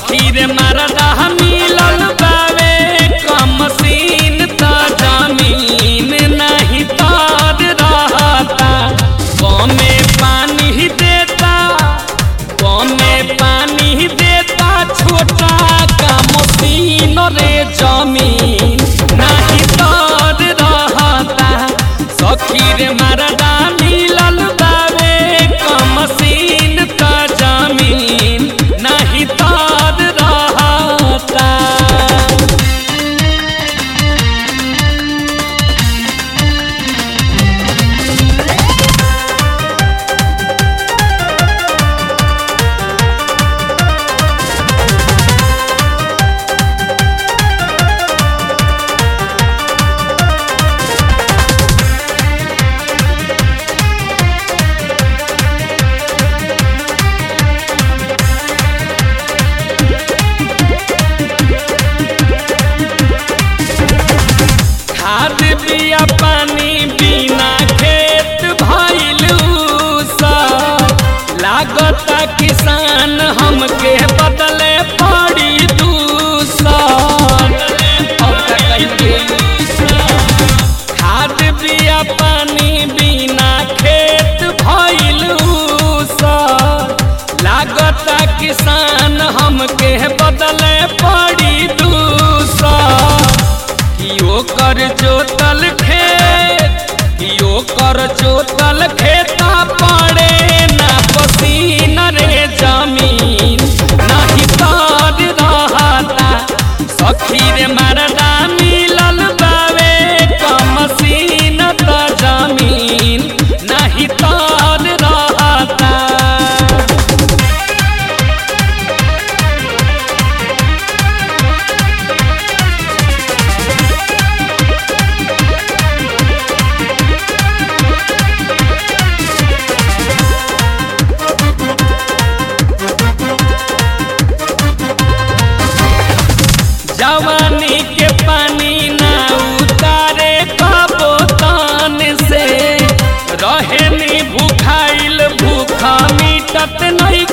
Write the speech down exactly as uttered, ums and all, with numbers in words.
सखी रे मरदा मिलल बावे कमसीन त जमीन नहीं तार रहता। कमे पानी देता कमे पानी देता छोटा कमसीन रे जमीन नहीं तार रहता। सखी रे मरदा मिलल बावे कमसीन त जमीन नहीं तार रहता। खाद बिया पानी बिना खेत भइल उसर। लागता किसान हमके बदले पड़ी दूसर। खाद बिया पानी बिना खेत भइल उसर। लागता किसान हमके बदले पड़ी दूसर। कियो कर जोतल खेत कियो कर जोतल खेता पड़े ना पसीना रे जमीन नहीं तार रहता। सखी रे मरदा मिलल बावे कमसीन त जमीन नहीं तार रहता। जवानी के पानी ना उतारे कबो तान से। रहे नी भूखाइल भूखा मिटत नहीं